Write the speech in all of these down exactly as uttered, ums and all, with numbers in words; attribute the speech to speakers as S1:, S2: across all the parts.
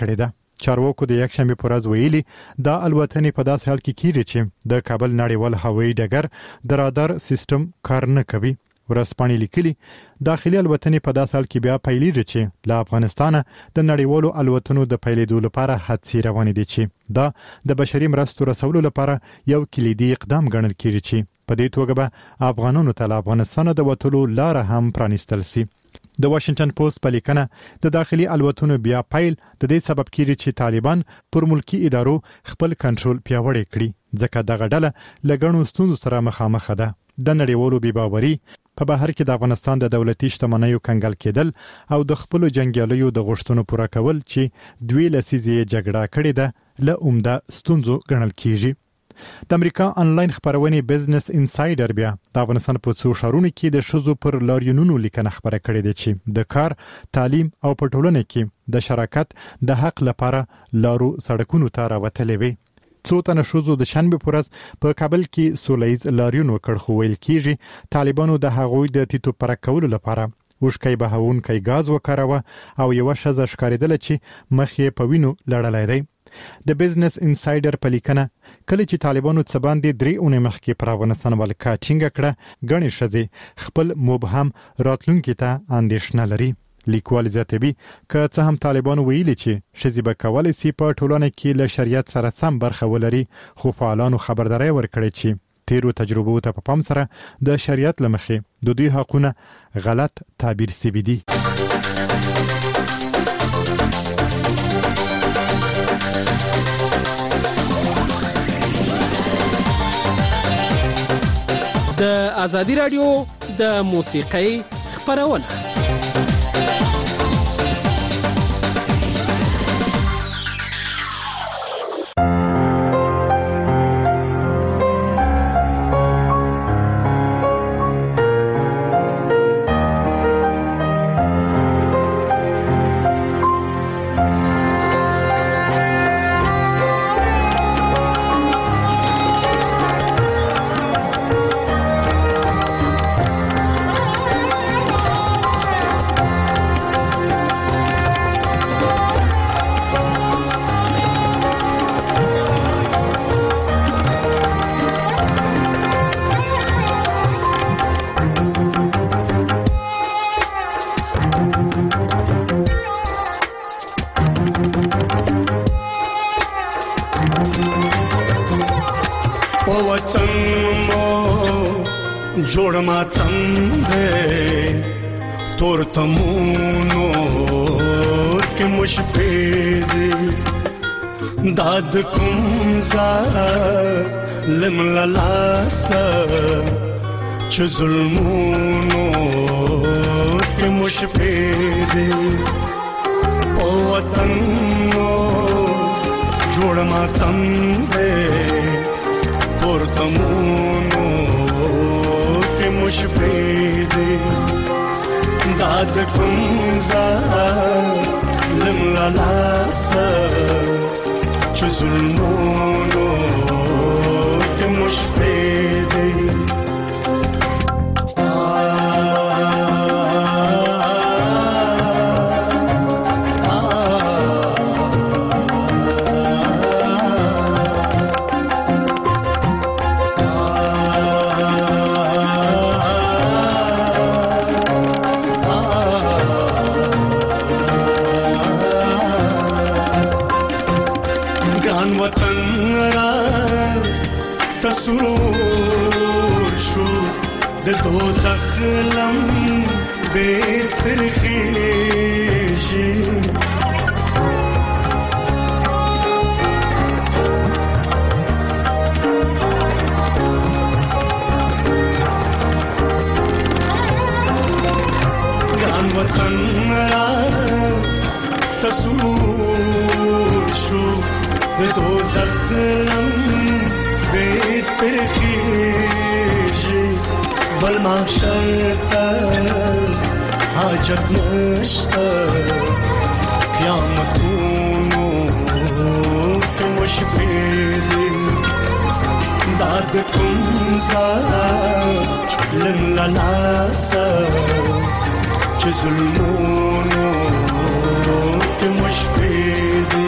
S1: کړې ده. چارواکو د یک شنبه پر ورځ ویلي دا الوتنې په داسې حال کې کیږي چې د کابل نړیوال هوایي ډګر د رادار سیستم کار نه کوي. ورځپاڼې لیکلي داخلي الوتنې په داسې حال کې بیا پیلېږي چې له افغانستانه د نړیوالو الوتنو د پیلېدو لپاره هڅې روانې دي چې دا د بشري مرستو رسولو لپاره یو کلیدي اقدام ګڼل کېږي چې په دې توګه به افغانانو ته له افغانستانه د وتلو لار هم پرانیستل شي. د واشنگټن پوسټ په لیکنه د داخلي الوتنو بیا پیل د دې سبب کیږي چې طالبان پر ملکی ادارو خپل کنټرول پیاوړی کړي ځکه دغه ډله لګڼو ستونزو سره مخامخ ده. د نړیوالو بیباوري په بهر کې د افغانستان د دولتي شتمنیو کنګل کېدل او د خپل جنگیالیو د غوښتنو پوره کول چې دوی لسیزې جګړه کړې ده له عمده ستونزو ګڼل کیږي. د امریکا انلاین خبرونه بزنس انسایډر بیا د افغانستان په څو ښارونو کې د شذو پر لاریونونو لیکنه خبره کړې ده چې د کار، تعلیم او په ټولنه کې د شراکت د حق لپاره لارو سړکونو ته راوتلې وي. څو تنه شذو د شنبه پر ورځ په کابل کې سولهییز لاریون وکړ خو ویل کېږي طالبانو د هغوی د تیتو پر کولو لپاره وشکای بهونکای غاز وکاروه او یو شذ ښکارېدل چې مخ یې په وینو لړلای دی. د بزنس انسایډر په لیکنه کله چې طالبانو څه باندې درې اونۍ مخکې پر افغانستان ولکه ټینګه کړه غني شذې خپل مبهم راتلونکي ته اندېښنه لري. لیکوال زیاتوي که څه هم طالبانو ویلي چې شذې به کولای شي په ټولنه کې له شریعت سره سم برخه ولري خو فعالانو خبرداري ورکړي چې تیرو تجربو ته په پام سره د شریعت لمخې د دوی حقونه غلط تعبیر سوي دي.
S2: د ازادي رادیو د موسیقۍ خبرونه
S3: جوړ ماتم دې تور تمونو کې مشفید داد کوم ظالم لاس چې ظلمونو کې مشفید او وطن جوړ ماتم دې تور تمونو مشفید داد کوم ظالم لاس چې ظلمونو کې مشفید سرور شو د دوزخ لم بهتر خیشی جان وطن را تسرور شو د دوزخ لم بهتر خیشی بل محشر تا حاجت نشتا قیامتونو که مشفیدی داد کن ظالم للاسا چه ظلمونو که مشفیدی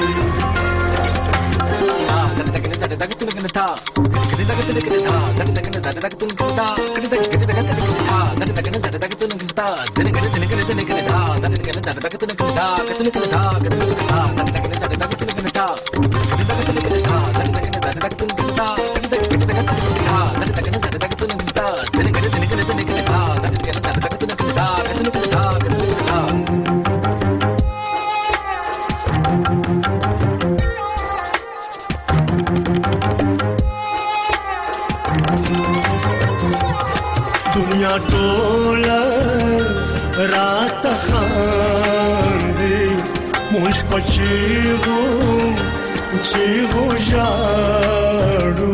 S3: दुनिया टोला रात खांदी मुझ पचीगो चीगो जाड़ू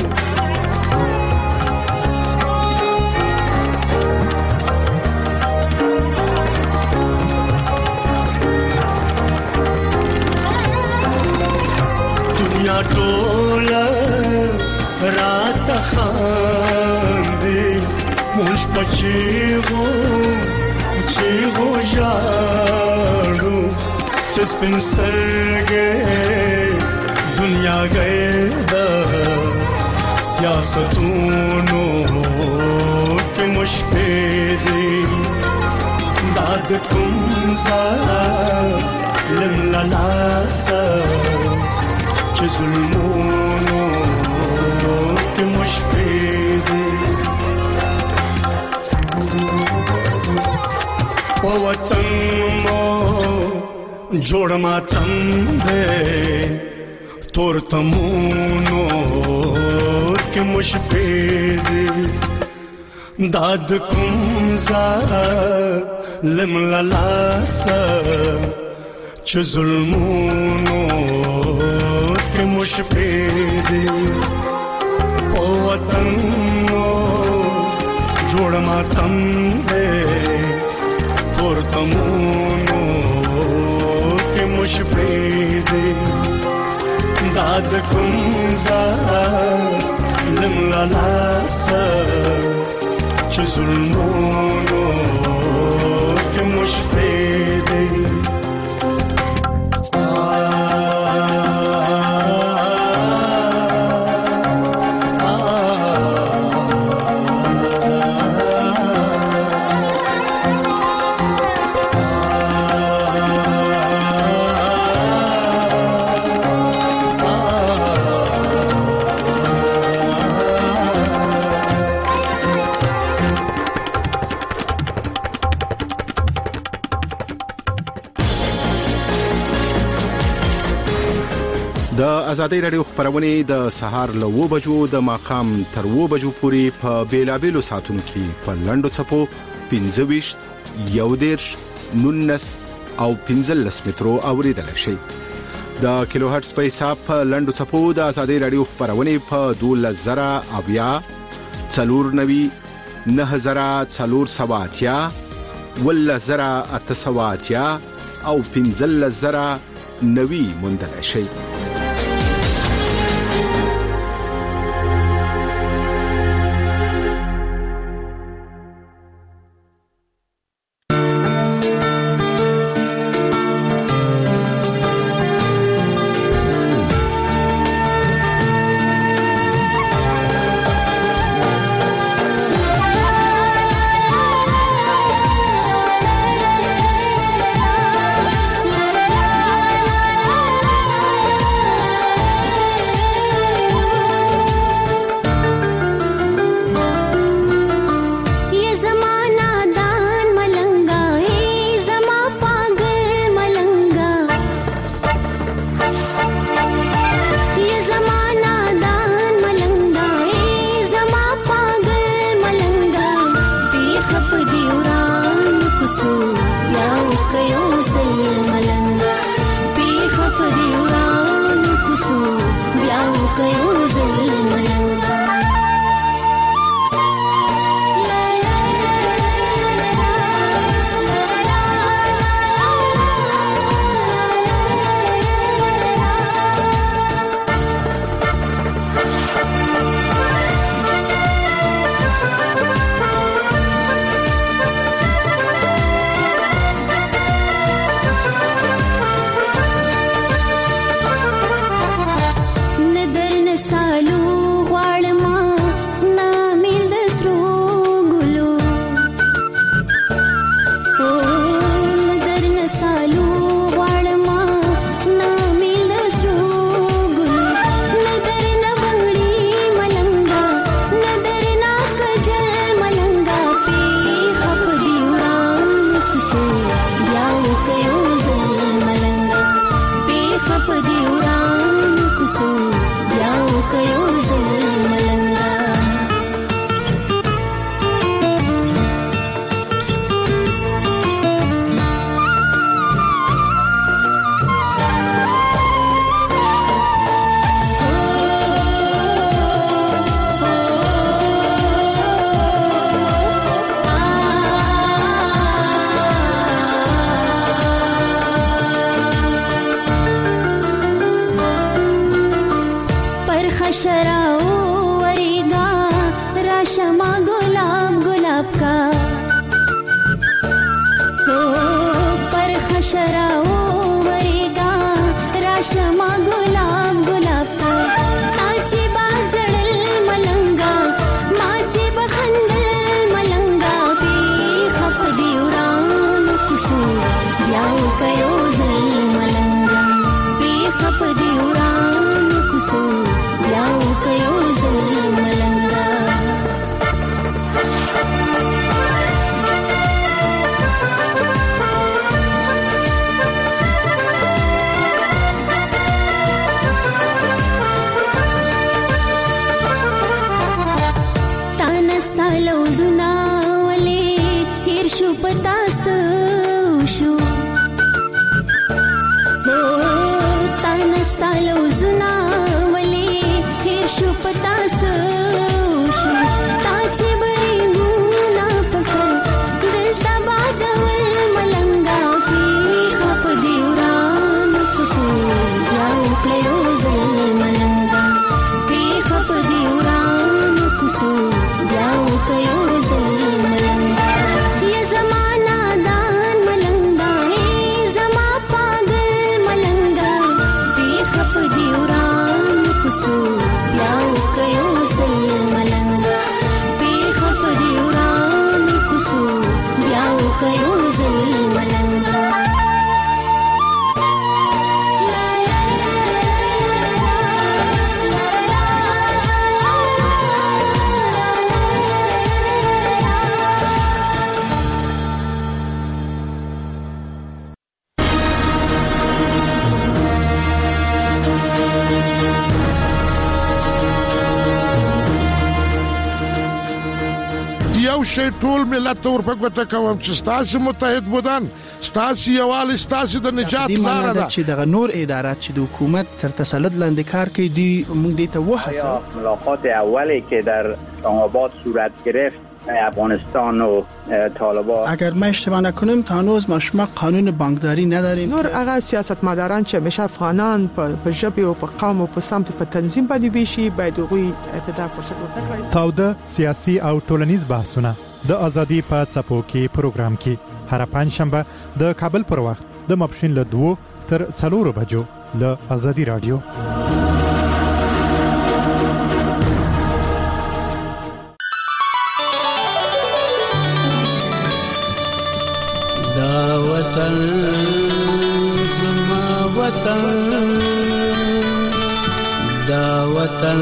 S3: दुनिया टोला रात खांदी मुझ पचीगो चीगो जाड़ू सिस्पिन सर गए दुनिया गए दा सियासतूनो के मुश्किली दाद कुमसा लमलासा चुज़ुल्मोनो के मुश्किली ओ वतन मो जोड़ मातम दे तोर तमूनो के मुश्किली दाद कुमजा लिमलासा चुज़ुल्मोनो के मुश्किली ओ वतन मो जोड़ मातम दे तोर तमूनो के मुश्किली दाद कुमजा लिमलासा चुज़ुल्मोनो के मुश्किली
S4: د آزادۍ رادیو خبرونه د سهار له و بجو د ماقام تر و بجو پورې په بیلابېلو ساعتونو کې په لنډو چپو پنځه ویشت یو دېرش نولس او پنځلس مترو اوریدل شي د کیلو هرتز په حساب په لنډو چپو د آزادۍ رادیو خبرونه په دولس زره اویا څلور نوي نه زره څلور سواتیا ولس زره اته سواتیا او پنځلس زره نوي موندل شي
S5: حشراو وریگا راشما گلاب گلاب کا او پر حشراو وریگا راشما گلاب گلاب کا آچی با جڑل ملنگا ماچی بخندل ملنگا پی خپ دیوران کسو یاو کیو زل ملنگا پی خپ دیوران کسو یاو کیو زل ملنگا تانستا لوزنا ولی هیر شو پتاس شو تانستا لوزنا ولی هیر شو پتاس شو تاچی بری نونا پسر دلتا بادول ملنگا پی خپ دیوران کسو جاو کلیو زل ملنگا پی خپ دیوران کسو جاو کلیو زل ملنگا یہ زمانہ دان ملنگا ہے زما پاگل ملنگا پی خپ دیوران کسو جاو کلیو زل ملنگا پی خپ دیوران کسو جاو کلیو زل ملنگا
S6: یو شی ټول ملت ته ورپګوته کوم چې ستاسو متحد بودن ستاسو یووالي ستاسو د نجات لاره ده
S7: چې دغه نور ادارات چې د حکومت تر تسلط لاندې کار کوي دی موږ دې ته وحسه
S8: ملاقات اولی که در اسلام آباد صورت گرفت افغانستان و طالبان
S7: اگر ما اشتباه نکنیم تا هنوز ما شما قانون بانکداری نداریم
S9: نور هغه سیاستمداران چې همیشه افغانان په ژبه او په قوم او په سمت په تنظیم باندې بيشي باید غوي ته فرصت ورکړي.
S1: تاوده سیاسي او ټولنیز بحثونه د ازادي په څپو کې پروګرام کې هر پنځ شنبه د کابل پر وخت د ماپښین له دوه تر څلورو بجو له ازادي رادیو.
S10: وطن زما وطن دا وطن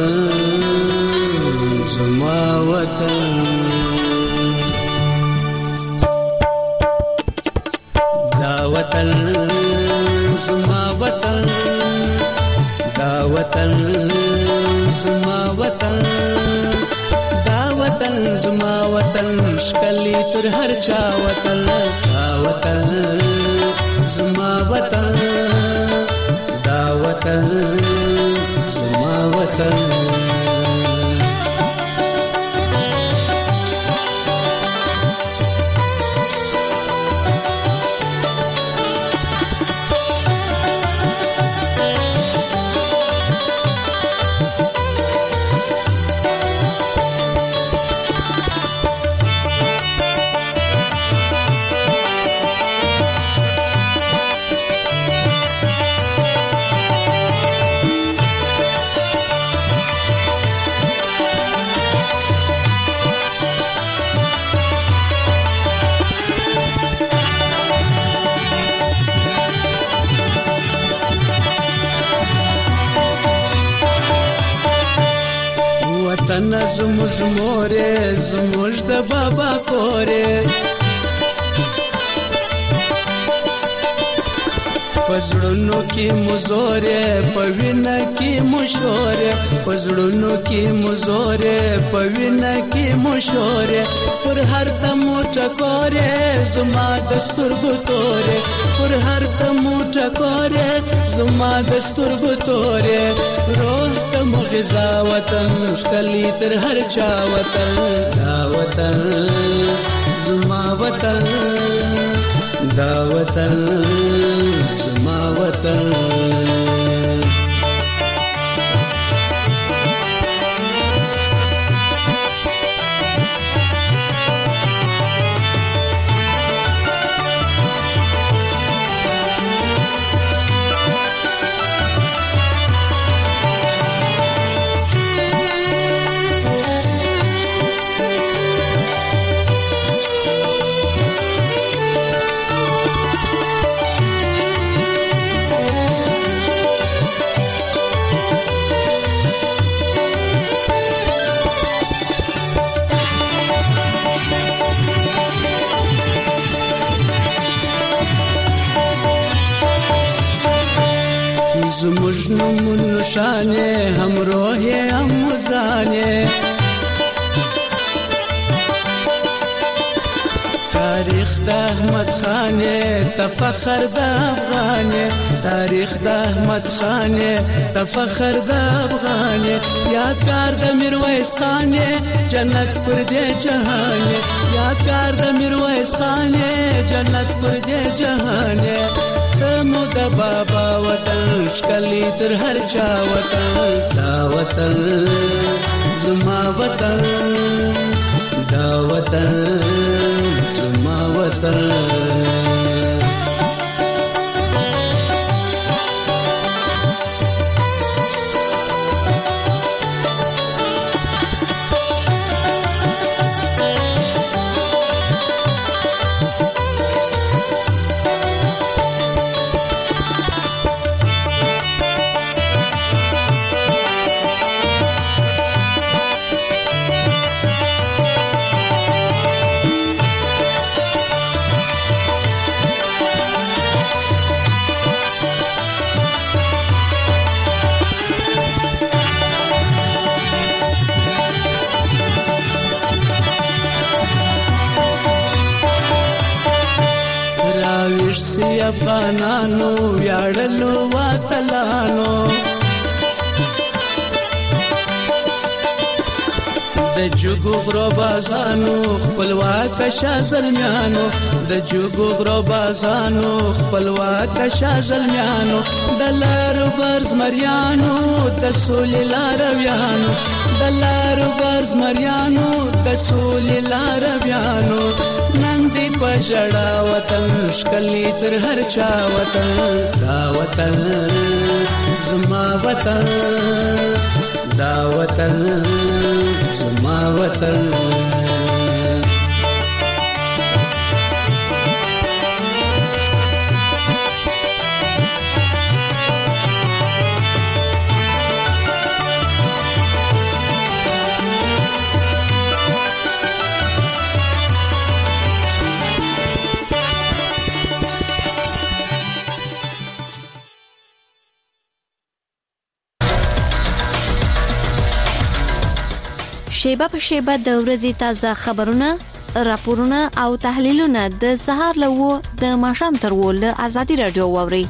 S10: زما وطن دا وطن زما وطن دا وطن زما وطن دا وطن زما وطن شکلی تر هر چا وطن دا وطن زما وطن دا وطن زما وطن وطن زموږ مورې زموږ د بابا کورې پزړونو کې مزورې پوینه کې مشورې پزړونو کې مزورې پوینه کې مشورې پر هر تمو ټکورې زما د سترګو تورې پر هر تمو ټکورې زما د سترګو تورې روح ته مغزا وطن شکلی تر هر چا وطن دا وطن زما وطن دا وطن زما وطن زموږ نومونو شانې هم روح یې هم ځان یې تاریخ د احمد خان ته فخر د افغان تاریخ د احمد خان ته فخر د افغان یادګار د میرویس خان جنت پر دې جهان یادګار د میرویس خان جنت پر دې جهان مو د بابا وطن ښکلی تر هر چا وطن دا وطن زما وطن دا وطن زما وطن افغانانو ویاړلو وطنانو د جوګو غرو بازانو خپلواک شازلمیانو د جوګو غرو بازانو خپلواک شازلمیانو د لارو برز مریانو د سولې لارویانو د لارو برز مریانو د سولې لارویانو نن دې په ژړا وطن ښکلی تر هر چا وطن دا وطن زما وطن دا وطن زما وطن
S11: شیبه په شیبه د ورځې تازه خبرونه، راپورونه او تحلیلونه د سهار له و د ماښام تر و له ازادي رادیو واوري.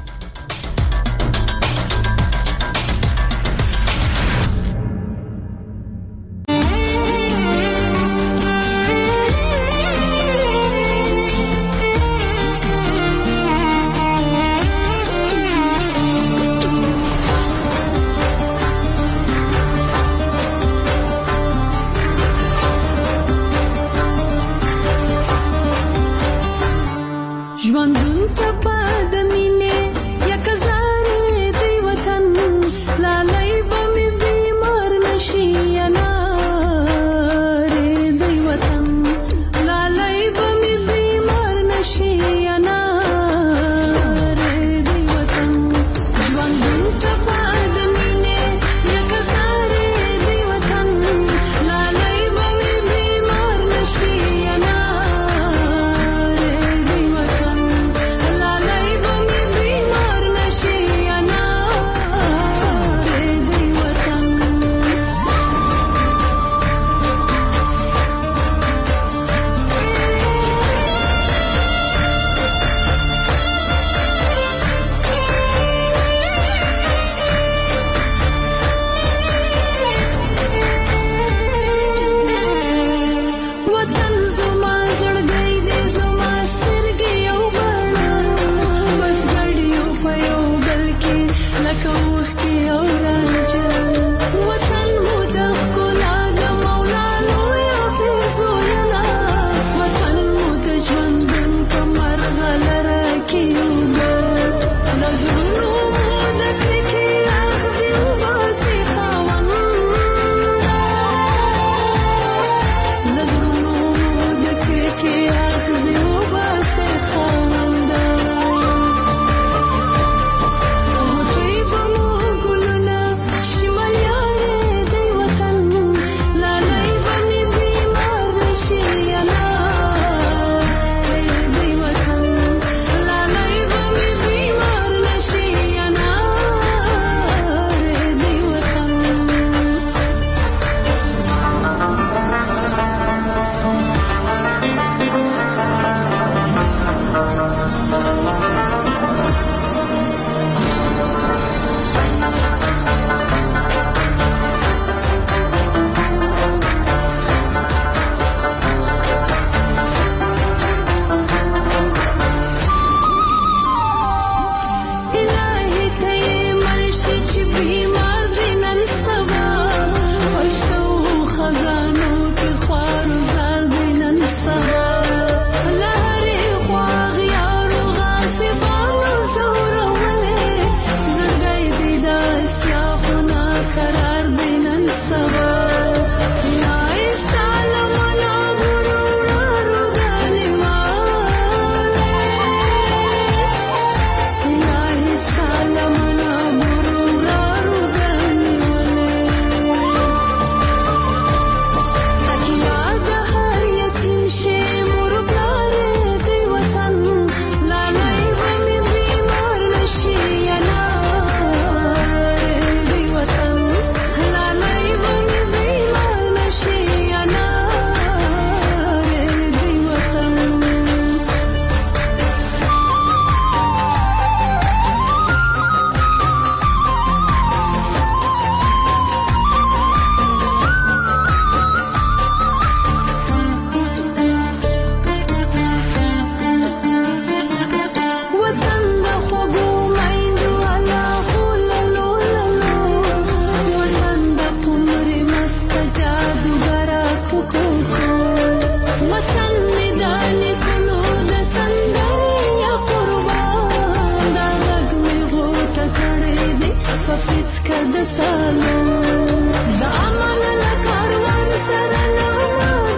S5: لکه د سالو د عمل له کاروان سره نغمه د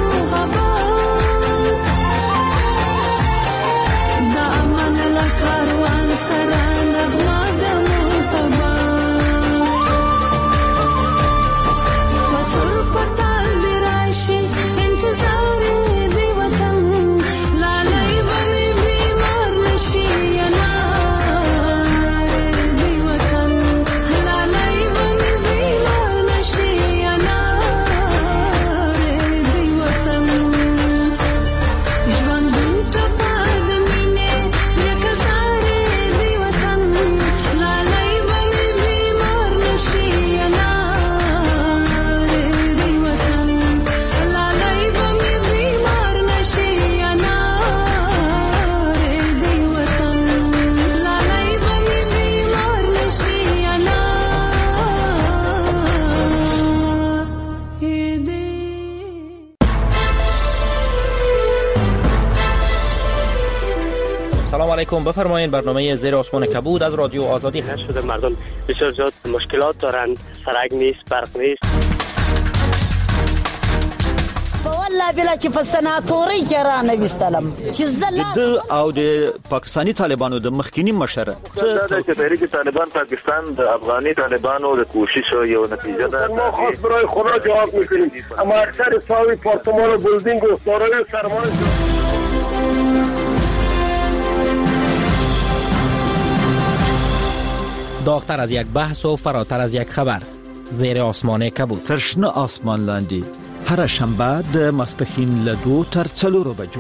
S5: محبت د عمل له کاروان سره نغمه د محبت وصل پتال دی راشي انتظار دی وطن لالای بمی بیمار نشی
S12: علیکم. بفرمایید برنامه زیر آسمان کبود از رادیو آزادی هست.
S13: شده مردم بسیار زیاد مشکلات دارند، سرک نیست، برق نیست.
S14: والله بلا چې په سناتوري کې را نه وستلم چې زلا
S15: د او د پاکستاني طالبانو د مخکینی مشر
S16: دا د تحریک طالبان پاکستان د افغاني طالبانو د کوشش یو نتیجه ده.
S17: ما خاص برای خدا جواب میکنیم، اما اکثر ساوی پارتمان و بلدینگ و سارای سرمان
S12: داغتر از یک بحث و فراتر از یک خبر. زیر آسمان کبود.
S15: ترشنه آسمان لاندی. هر شنبه د ماسپښین له دو تر څلورو بجو.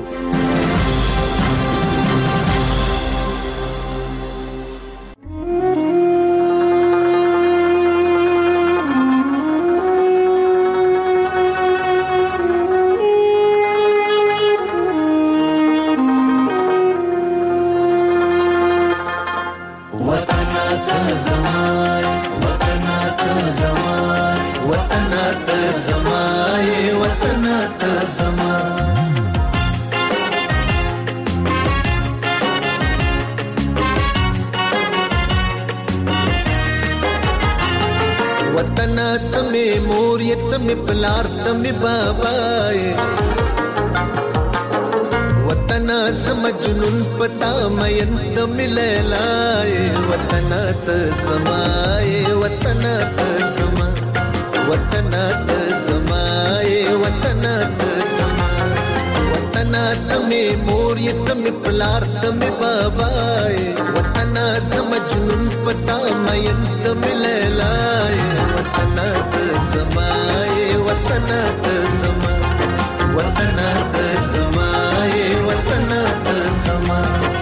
S10: مجنون پتا مین تم لیلائے وطن تسمائے وطن تسما وطن تسمائے وطن تسما وطن تمے مور یہ تم پلار تم بابائے وطن مجنون پتا مین تم لیلائے وطن تسمائے وطن تسما وطن تسمائے وطن تسما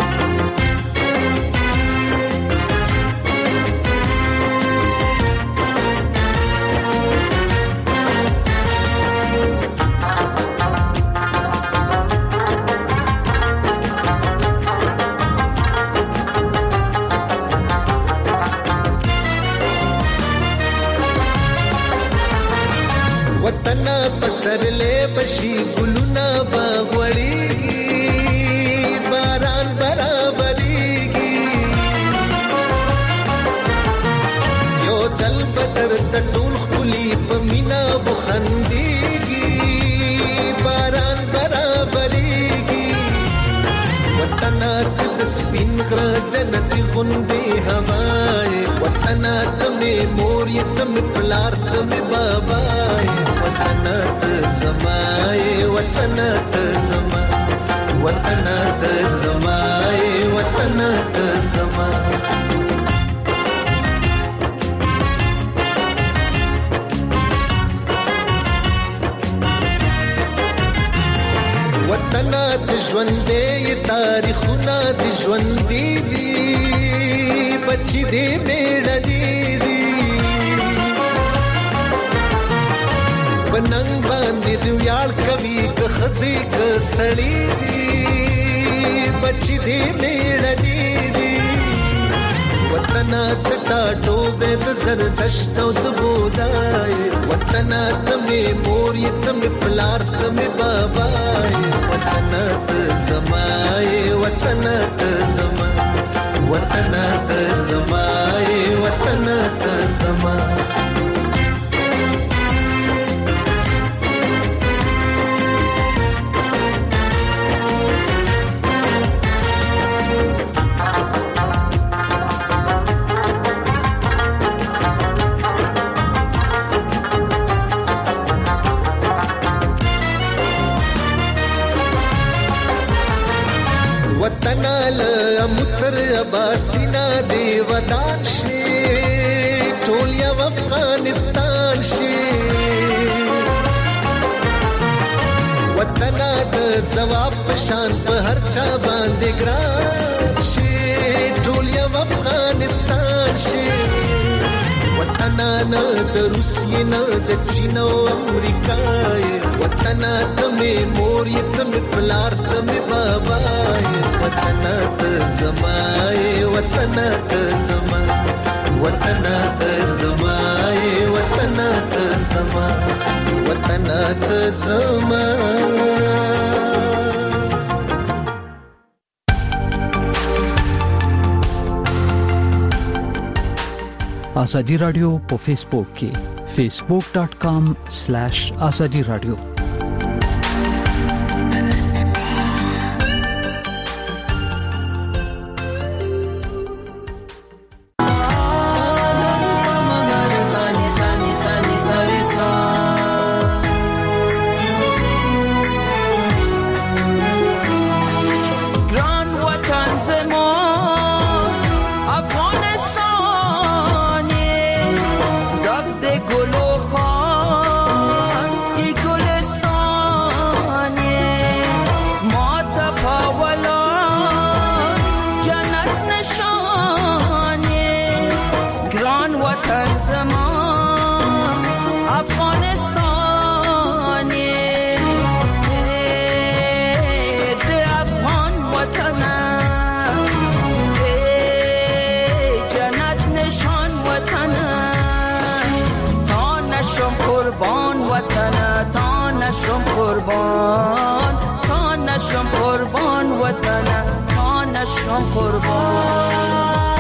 S10: وطن پسر لے بشی گلونا باغوڑی باران برابریگی یو ځل بدر د ټول خلی په مینا بخندیږي باران برابریږي وطن د سپین غر جنت غوندې هواي وطن تمه مور یې تمه پلار تمه بابای وطن تسمای وطن تسما وطن تسمای وطن تسما وطن د ژوندې تاریخونه د ژوندې دي بچی دې میړنی دي بننګ باندې دی یال کوي که خزي که سړی دي بچی دې میړنی دي وطن ټټا ټوبه د زردشت او د بودای وطن تمه مور یې تمه پلار تمه بابای وطن تسمای وطن تسما وطن تسمای وطن تسما زمان وطنال متر اباسینا دی ودان شي ټول یو افغانستان شي وطن د جواب پشان په هر چا باندې ګران شي ټول یو افغانستان شي وطن نه د روسیې نه د چین او امریکا وطن ته مې مور یې ته مې پلار ته مې بابا وطن ته زمای وطن ته زما وطن ته زمای وطن ته زما وطن ته زما
S18: آزادی رادیو په فیسبوک کې facebook dot com slash azadi radio قربان تا نشم قربان وطن تا نشم قربان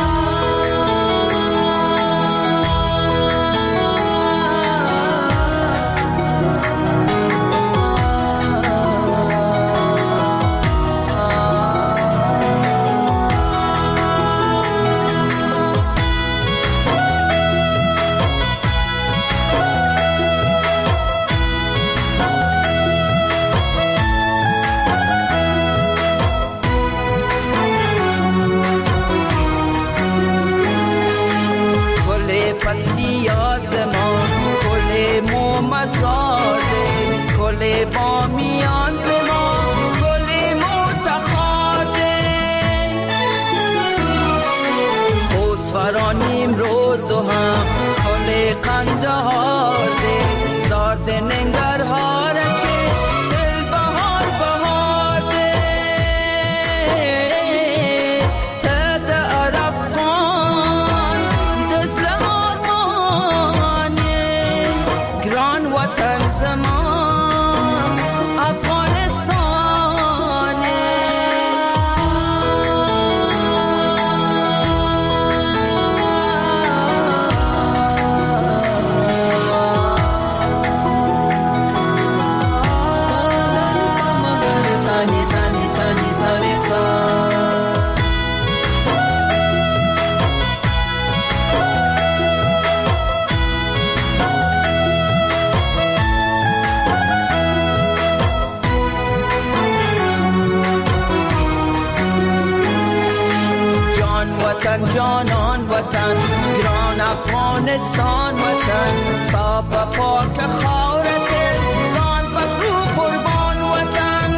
S18: جانان وطن گران افغانستان وطن صاف و پاک خاورت سان پترو قربان وطن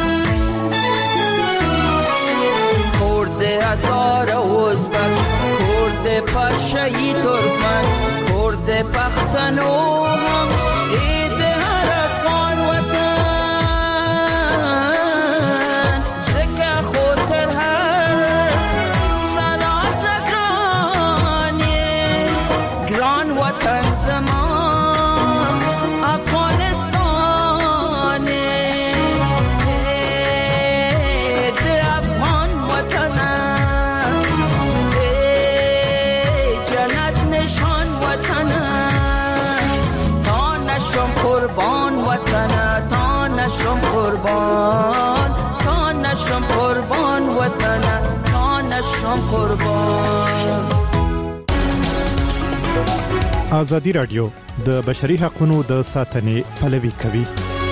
S18: کرد هزار ازبک کرد پشهی ترکمن کرد پختنو هم عید هر افغان وطن زکه خاطر هر
S10: جنت نشان وطن
S1: ازادي رادیو د بشري حقوقو د ساتنې پلوي کوي.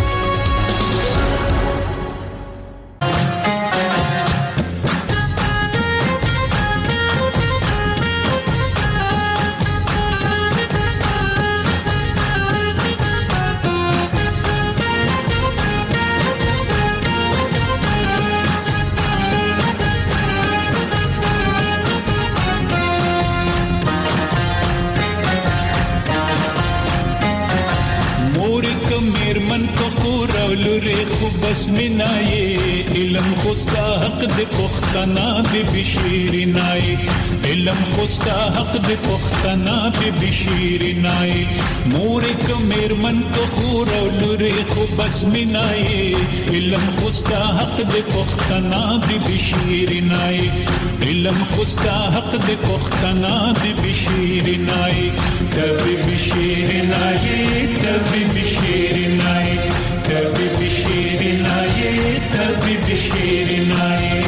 S19: بسمنای علم خوستا حق د پختنا به بشیرنای علم خوستا حق د پختنا به بشیرنای مور کمر من تو خور لری خو بسمنای علم خوستا حق د پختنا به بشیرنای علم خوستا حق د پختنا به بشیرنای تبي بشیرنای تبي بشیرنای تبي بشيرناي تبي بشيرناي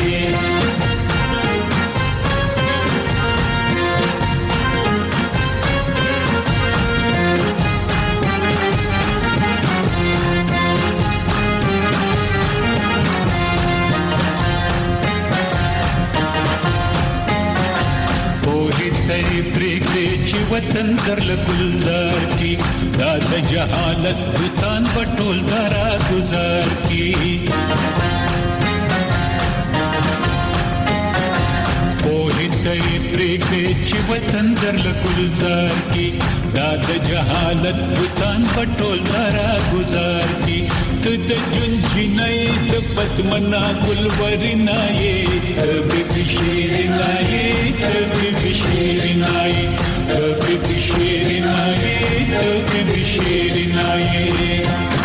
S19: تری پریږدې چې وطن در لګلزار کی دا د جهالت بوتان بټول درا گزار کی پوهې تری پریږدې چې وطن در لګلزار کی دا د جهالت بوتان بټول درا گزار کی ته د جون جنې د پتمنا ګلورینای تبي بشیرنای تبي بشیرنای تبي بشیرنای تبي بشیرنای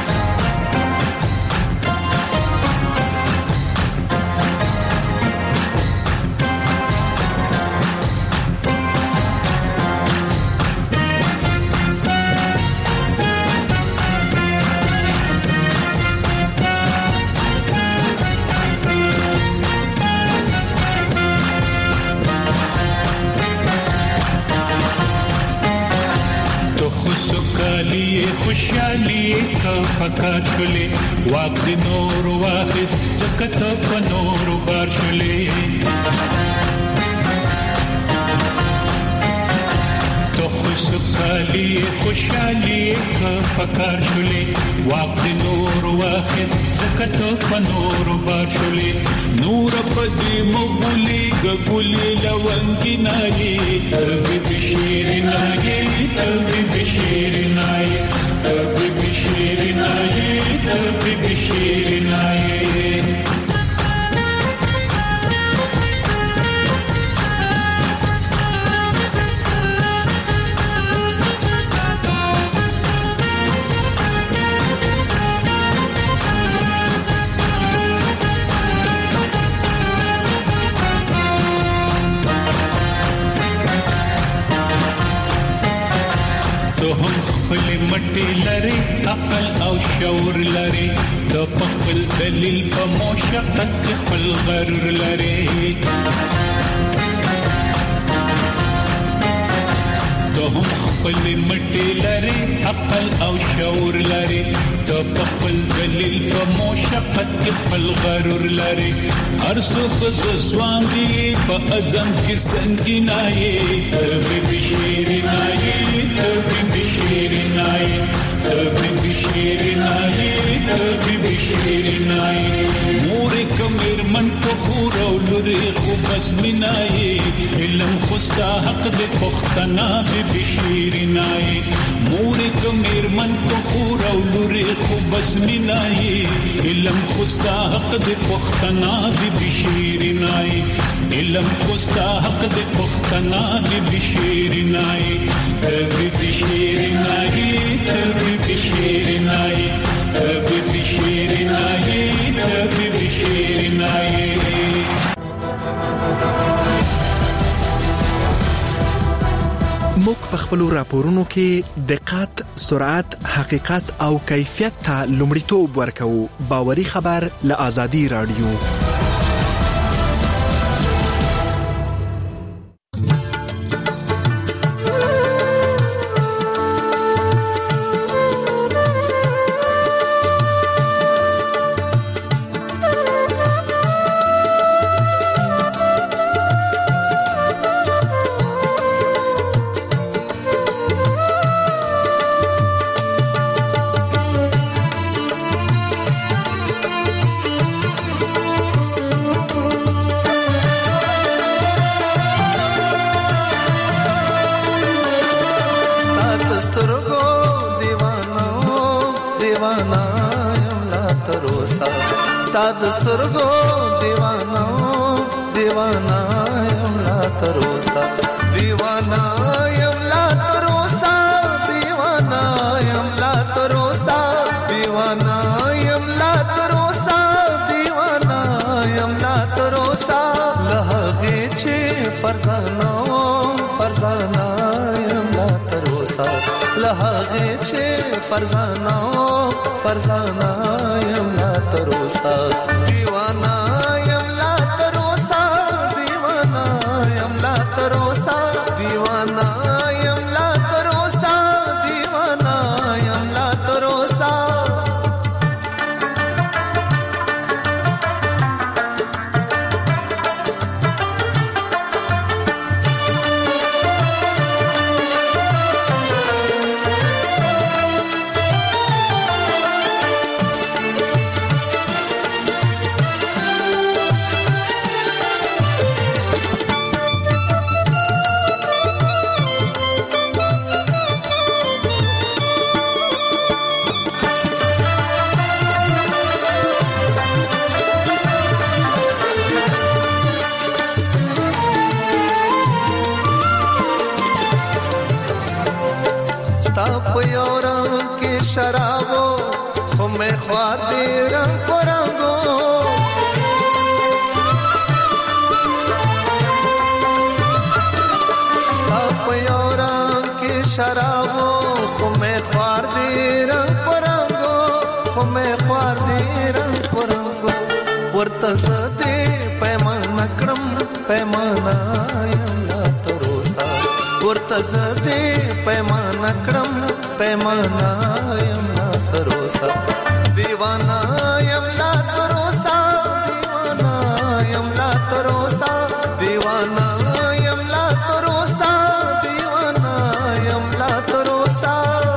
S19: خوشحالی کا فقط شلے واق دی نور واخس زکت په نور بار شلے تو خوشحالی خوشحالی کا فقط شلے واق دی نور واخس زکت په نور بار شلے نور په دی مغلی گلی لونگی نای تبي بشیرنای تبي بشیرنای تبي بشيرناي تبي بشيرناي مټي لري عقل او شعور لري د خپل دلیل په مشقت خپل غرور لري دوهم خپل مټي لري عقل او شعور لري د خپل دلیل په مشقت خپل غرور لري هر څوک ځوان دی په اذن کې سنگینای تبي بشیرنای تبي بشیرنای تبي بشیرنای تبي بشیرنای مور کمر من کو خور او لری خو بسمنای علم خوستا حق د پختنا به بشیرنای مور کمر من کو خور او لری خو بسمنای علم خوستا حق د پختنا به بشیرنای علم خوستا حق د پختنا به بشیرنای تبي بشیرنای تبي بشیرنای تبي بشیرنای تبي بشیرنای
S20: موږ په خپل راپورونو کې دقت، سرعت، حقیقت او کیفیت ته لومړیتوب ورکوو. باوري خبر له آزادي رادیو.
S21: دیوانا یم لا تروسا ستاد سترګو دیوانا دیوانا یم لا تروسا دیوانا یم لا تروسا دیوانا یم لا تروسا دیوانا یم لا تروسا دیوانا یم لا تروسا لهغه چې فرزانو فرزانا یم لا تروسا لهغه چې فرزانا فرزانا یم لا تروسا دیوانا یم لا تروسا دیوانا یم لا تروسا دیوانا یم لا تروسا دیوانا یم لا تروسا शराबो खो मैं ख्वादे रंग परंगो सापयोरा के शराबो खो मैं ख्वादे रंग परंगो खो मैं ख्वादे रंग परंगो वर्तसदे पैमाना क्रम पैमाना यमला तरोसा वर्तसदे पैमाना क्रम पैमाना यमला तरोसा दीवाना यमला तरोसा दीवाना यमला तरोसा दीवाना यमला तरोसा दीवाना यमला तरोसा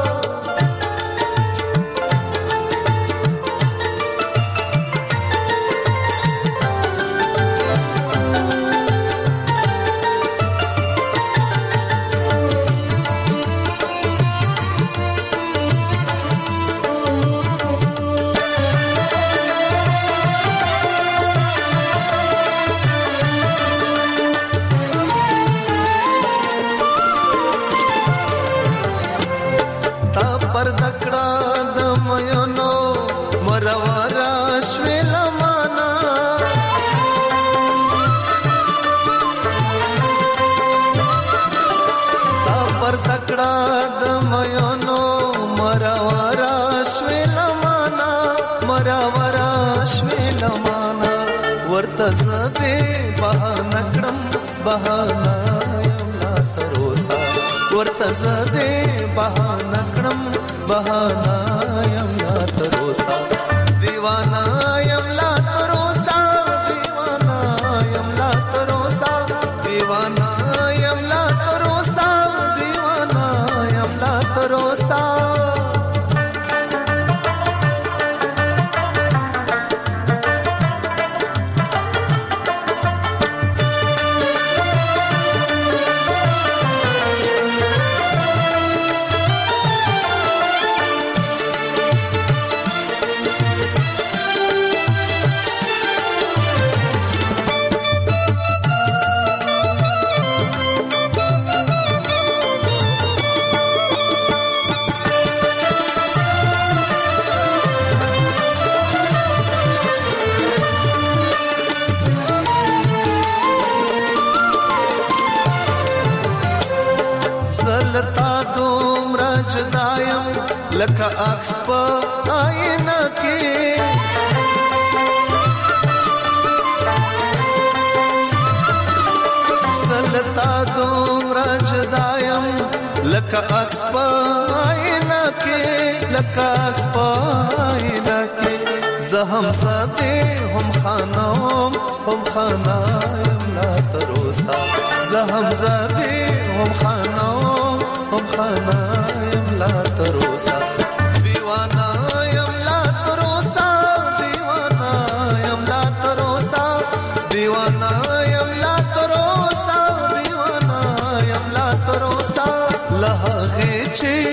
S21: वर्तसदे बहानक्रम बहाना यमला तरोसा वर्तसदे बहानक्रम बहाना यमला तरोसा दीवाना यमला तरोसा दीवाना यमला तरोसा दीवाना यमला तरोसा दीवाना यमला तरोसा लका अक्स पर आईना के सलता दोमरा जदायम लका अक्स पर आईना के लका अक्स पर आईना के जहम सादे हम खानाम हम खाना यमला तरोसा जहम सादे हम खानाम हम खाना यमला तरोसा दीवाना यमला तरोसा दीवाना यमला तरोसा दीवाना यमला तरोसा दीवाना यमला तरोसा लहगे चे